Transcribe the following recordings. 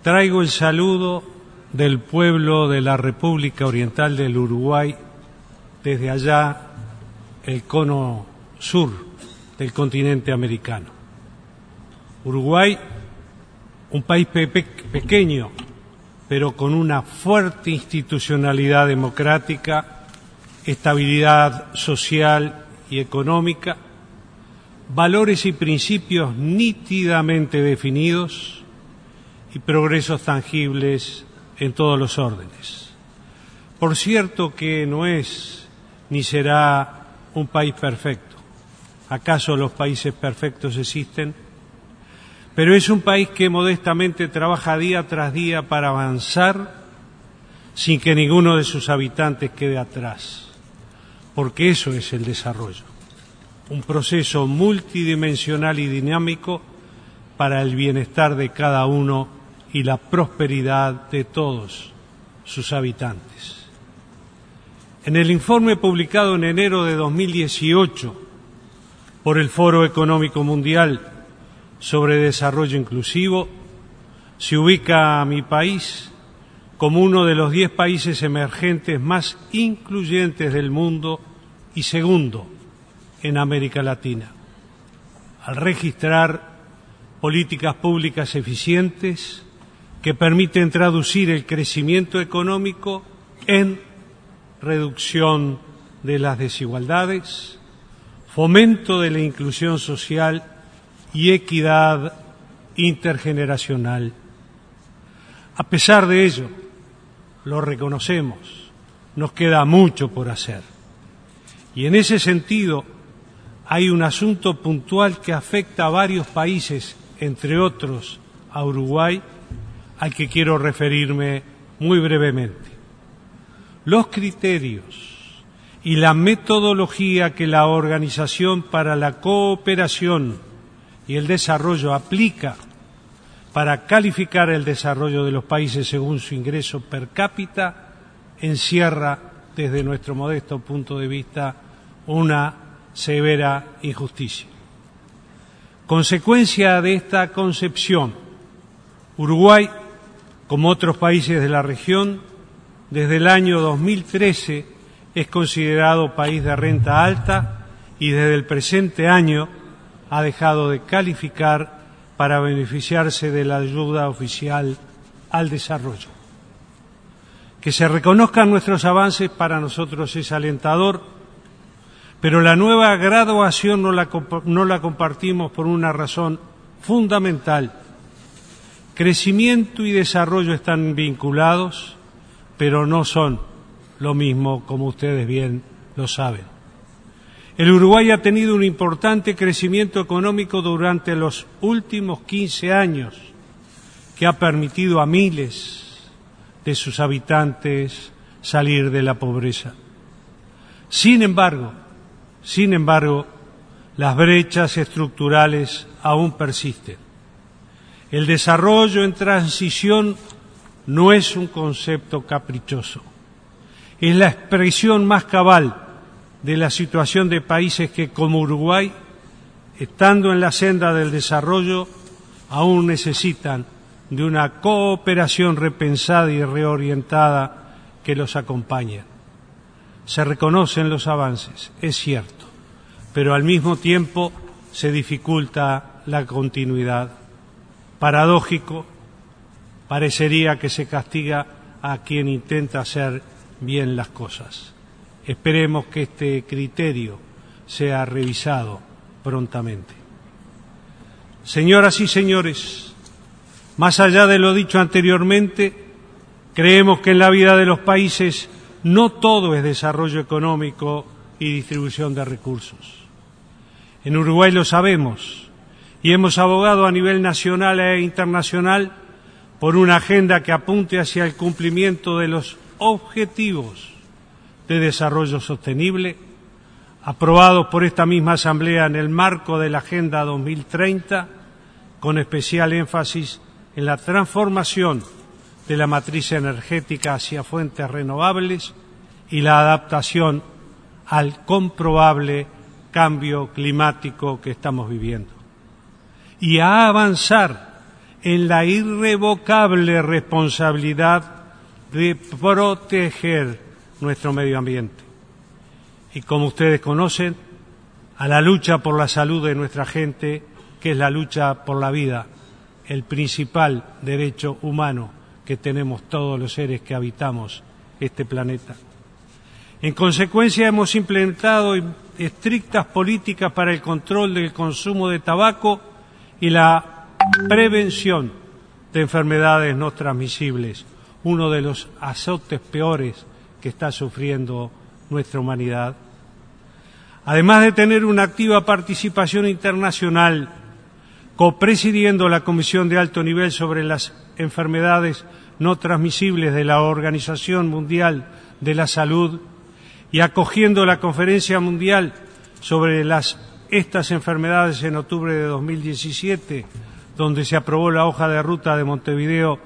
traigo el saludo del pueblo de la República Oriental del Uruguay, desde allá el cono sur del continente americano. Uruguay, un país pequeño, pero con una fuerte institucionalidad democrática, estabilidad social y económica, valores y principios nítidamente definidos y progresos tangibles en todos los órdenes. Por cierto que no es ni será un país perfecto. ¿Acaso los países perfectos existen? Pero es un país que modestamente trabaja día tras día para avanzar sin que ninguno de sus habitantes quede atrás, porque eso es el desarrollo, un proceso multidimensional y dinámico para el bienestar de cada uno y la prosperidad de todos sus habitantes. En el informe publicado en enero de 2018 por el Foro Económico Mundial sobre Desarrollo Inclusivo, se ubica a mi país como uno de los 10 países emergentes más incluyentes del mundo y segundo en América Latina, al registrar políticas públicas eficientes que permiten traducir el crecimiento económico en reducción de las desigualdades, fomento de la inclusión social y equidad intergeneracional. A pesar de ello, lo reconocemos, nos queda mucho por hacer. Y en ese sentido, hay un asunto puntual que afecta a varios países, entre otros a Uruguay, al que quiero referirme muy brevemente. Los criterios y la metodología que la Organización para la Cooperación y el Desarrollo aplica para calificar el desarrollo de los países según su ingreso per cápita encierra, desde nuestro modesto punto de vista, una severa injusticia. Consecuencia de esta concepción, Uruguay, como otros países de la región, desde el año 2013 es considerado país de renta alta y desde el presente año ha dejado de calificar para beneficiarse de la ayuda oficial al desarrollo. Que se reconozcan nuestros avances para nosotros es alentador, pero la nueva graduación no la compartimos por una razón fundamental. Crecimiento y desarrollo están vinculados, pero no son lo mismo, como ustedes bien lo saben. El Uruguay ha tenido un importante crecimiento económico durante los últimos 15 años, que ha permitido a miles de sus habitantes salir de la pobreza. Sin embargo, las brechas estructurales aún persisten. El desarrollo en transición no es un concepto caprichoso, es la expresión más cabal de la situación de países que, como Uruguay, estando en la senda del desarrollo, aún necesitan de una cooperación repensada y reorientada que los acompañe. Se reconocen los avances, es cierto, pero al mismo tiempo se dificulta la continuidad. Paradójico, parecería que se castiga a quien intenta hacer bien las cosas. Esperemos que este criterio sea revisado prontamente. Señoras y señores, más allá de lo dicho anteriormente, creemos que en la vida de los países no todo es desarrollo económico y distribución de recursos. En Uruguay lo sabemos y hemos abogado a nivel nacional e internacional por una agenda que apunte hacia el cumplimiento de los objetivos de desarrollo sostenible, aprobados por esta misma Asamblea en el marco de la Agenda 2030, con especial énfasis en la transformación de la matriz energética hacia fuentes renovables y la adaptación al comprobable cambio climático que estamos viviendo, y a avanzar en la irrevocable responsabilidad de proteger nuestro medio ambiente. Y como ustedes conocen, a la lucha por la salud de nuestra gente, que es la lucha por la vida, el principal derecho humano que tenemos todos los seres que habitamos este planeta. En consecuencia, hemos implementado estrictas políticas para el control del consumo de tabaco y la prevención de enfermedades no transmisibles, uno de los azotes peores que está sufriendo nuestra humanidad. Además de tener una activa participación internacional, copresidiendo la Comisión de Alto Nivel sobre las enfermedades no transmisibles de la Organización Mundial de la Salud y acogiendo la Conferencia Mundial sobre estas enfermedades en octubre de 2017, donde se aprobó la hoja de ruta de Montevideo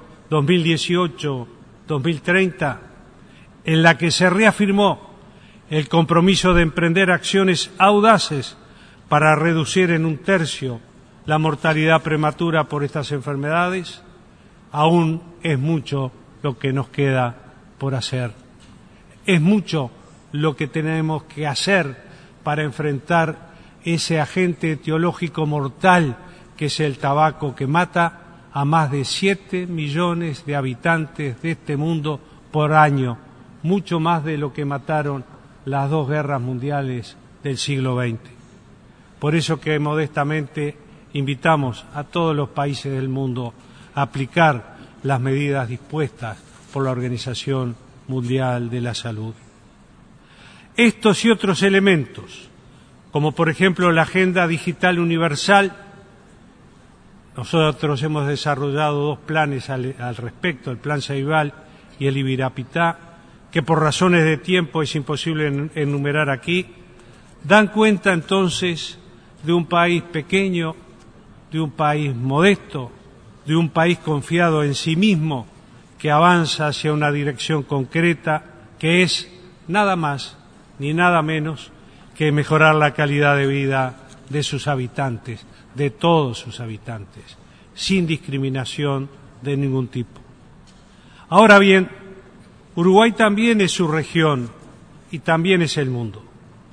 2018-2030, en la que se reafirmó el compromiso de emprender acciones audaces para reducir en 1/3 la mortalidad prematura por estas enfermedades, aún es mucho lo que nos queda por hacer. Es mucho lo que tenemos que hacer para enfrentar ese agente etiológico mortal que es el tabaco, que mata a más de 7 millones de habitantes de este mundo por año, mucho más de lo que mataron las 2 guerras mundiales del siglo XX. Por eso que modestamente invitamos a todos los países del mundo a aplicar las medidas dispuestas por la Organización Mundial de la Salud. Estos y otros elementos, como por ejemplo la Agenda Digital Universal, nosotros hemos desarrollado 2 planes al respecto, el Plan Ceibal y el Ibirapitá, que por razones de tiempo es imposible enumerar aquí, dan cuenta entonces de un país pequeño, de un país modesto, de un país confiado en sí mismo, que avanza hacia una dirección concreta, que es nada más ni nada menos que mejorar la calidad de vida de sus habitantes, de todos sus habitantes, sin discriminación de ningún tipo. Ahora bien, Uruguay también es su región y también es el mundo.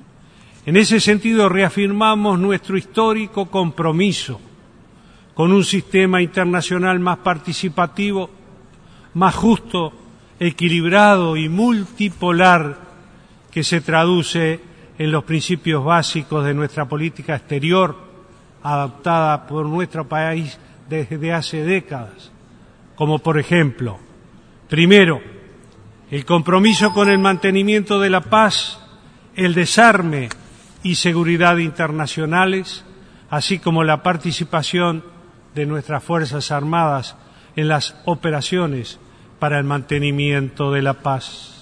En ese sentido, reafirmamos nuestro histórico compromiso con un sistema internacional más participativo, más justo, equilibrado y multipolar, que se traduce en los principios básicos de nuestra política exterior, adoptada por nuestro país desde hace décadas, como por ejemplo, primero, el compromiso con el mantenimiento de la paz, el desarme y seguridad internacionales, así como la participación de nuestras Fuerzas Armadas en las operaciones para el mantenimiento de la paz.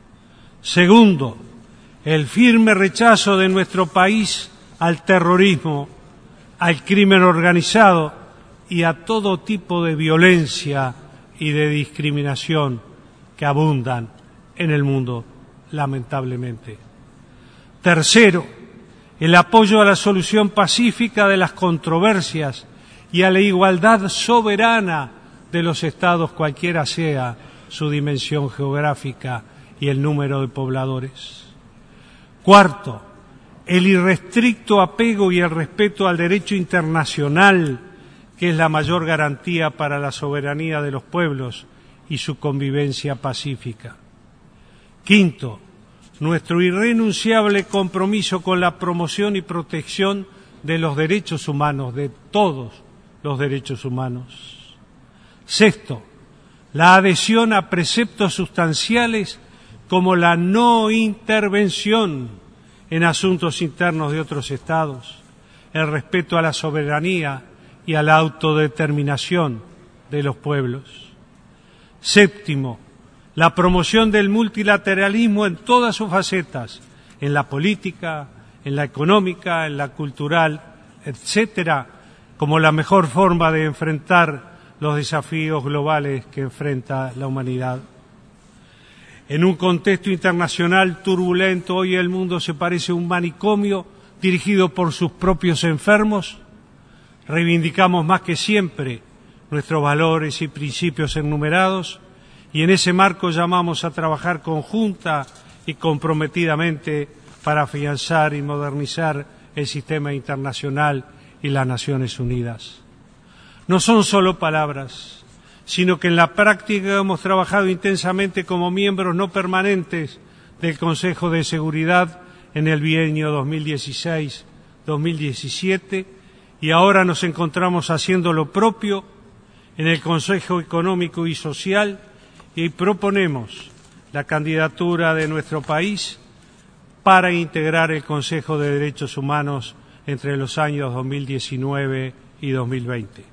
Segundo, el firme rechazo de nuestro país al terrorismo, al crimen organizado y a todo tipo de violencia y de discriminación que abundan en el mundo, lamentablemente. Tercero, el apoyo a la solución pacífica de las controversias y a la igualdad soberana de los estados, cualquiera sea su dimensión geográfica y el número de pobladores. Cuarto, el irrestricto apego y el respeto al derecho internacional, que es la mayor garantía para la soberanía de los pueblos y su convivencia pacífica. Quinto, nuestro irrenunciable compromiso con la promoción y protección de los derechos humanos, de todos los derechos humanos. Sexto, la adhesión a preceptos sustanciales como la no intervención en asuntos internos de otros estados, el respeto a la soberanía y a la autodeterminación de los pueblos. Séptimo, la promoción del multilateralismo en todas sus facetas, en la política, en la económica, en la cultural, etcétera, como la mejor forma de enfrentar los desafíos globales que enfrenta la humanidad. En un contexto internacional turbulento, hoy el mundo se parece a un manicomio dirigido por sus propios enfermos. Reivindicamos más que siempre nuestros valores y principios enumerados, y en ese marco llamamos a trabajar conjunta y comprometidamente para afianzar y modernizar el sistema internacional y las Naciones Unidas. No son solo palabras, sino que en la práctica hemos trabajado intensamente como miembros no permanentes del Consejo de Seguridad en el bienio 2016-2017 y ahora nos encontramos haciendo lo propio en el Consejo Económico y Social y proponemos la candidatura de nuestro país para integrar el Consejo de Derechos Humanos entre los años 2019 y 2020.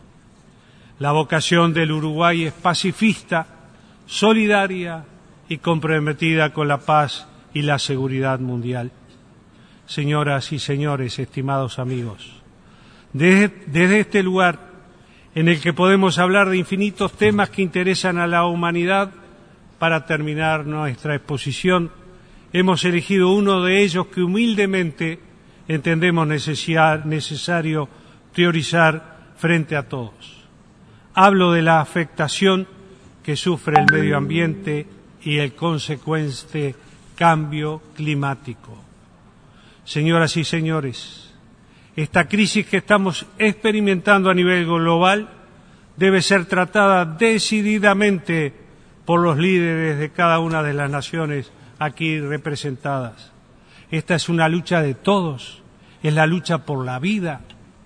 La vocación del Uruguay es pacifista, solidaria y comprometida con la paz y la seguridad mundial. Señoras y señores, estimados amigos, desde este lugar en el que podemos hablar de infinitos temas que interesan a la humanidad, para terminar nuestra exposición, hemos elegido uno de ellos que humildemente entendemos necesario priorizar frente a todos. Hablo de la afectación que sufre el medio ambiente y el consecuente cambio climático. Señoras y señores, esta crisis que estamos experimentando a nivel global debe ser tratada decididamente por los líderes de cada una de las naciones aquí representadas. Esta es una lucha de todos, es la lucha por la vida,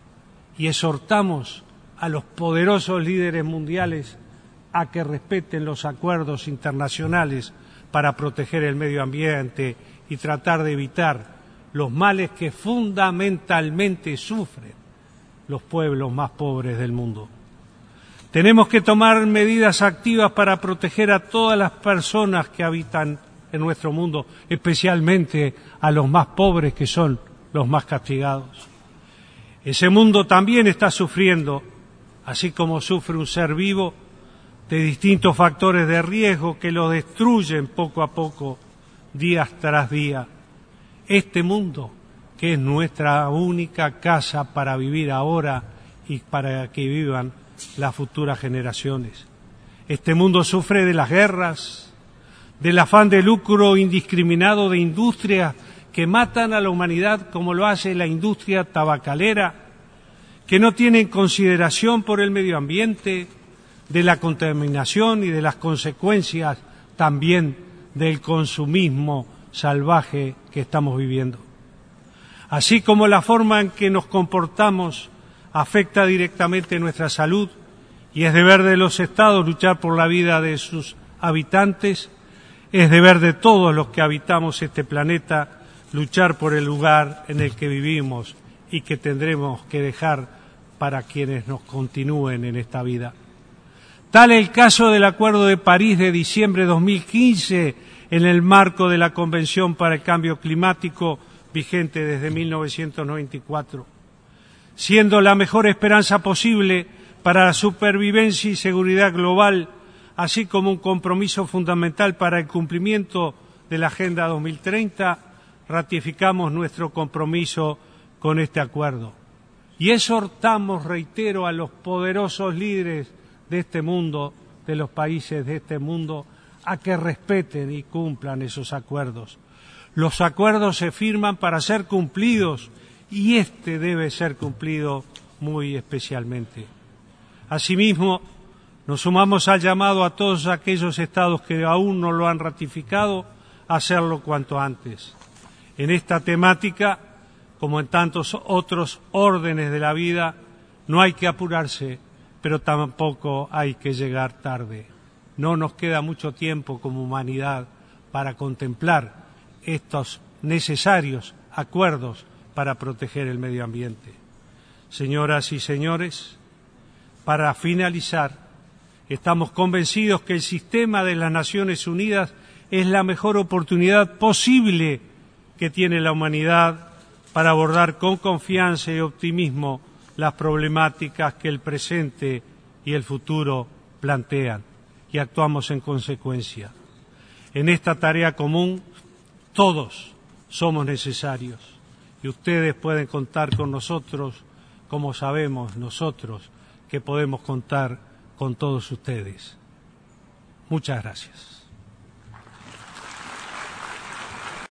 y exhortamos a los poderosos líderes mundiales a que respeten los acuerdos internacionales para proteger el medio ambiente y tratar de evitar los males que fundamentalmente sufren los pueblos más pobres del mundo. Tenemos que tomar medidas activas para proteger a todas las personas que habitan en nuestro mundo, especialmente a los más pobres, que son los más castigados. Ese mundo también está sufriendo, así como sufre un ser vivo, de distintos factores de riesgo que lo destruyen poco a poco, día tras día. Este mundo, que es nuestra única casa para vivir ahora y para que vivan las futuras generaciones. Este mundo sufre de las guerras, del afán de lucro indiscriminado de industrias que matan a la humanidad como lo hace la industria tabacalera, que no tienen consideración por el medio ambiente, de la contaminación y de las consecuencias también del consumismo salvaje que estamos viviendo. Así como la forma en que nos comportamos afecta directamente nuestra salud y es deber de los Estados luchar por la vida de sus habitantes, es deber de todos los que habitamos este planeta luchar por el lugar en el que vivimos y que tendremos que dejar para quienes nos continúen en esta vida. Tal es el caso del Acuerdo de París de diciembre de 2015 en el marco de la Convención para el Cambio Climático vigente desde 1994, siendo la mejor esperanza posible para la supervivencia y seguridad global, así como un compromiso fundamental para el cumplimiento de la Agenda 2030, ratificamos nuestro compromiso con este acuerdo. Y exhortamos, reitero, a los poderosos líderes de este mundo, de los países de este mundo, a que respeten y cumplan esos acuerdos. Los acuerdos se firman para ser cumplidos y este debe ser cumplido muy especialmente. Asimismo, nos sumamos al llamado a todos aquellos estados que aún no lo han ratificado a hacerlo cuanto antes. En esta temática, como en tantos otros órdenes de la vida, no hay que apurarse, pero tampoco hay que llegar tarde. No nos queda mucho tiempo como humanidad para contemplar estos necesarios acuerdos para proteger el medio ambiente. Señoras y señores, para finalizar, estamos convencidos que el sistema de las Naciones Unidas es la mejor oportunidad posible que tiene la humanidad para abordar con confianza y optimismo las problemáticas que el presente y el futuro plantean, y actuamos en consecuencia. En esta tarea común, todos somos necesarios, y ustedes pueden contar con nosotros, como sabemos nosotros que podemos contar con todos ustedes. Muchas gracias.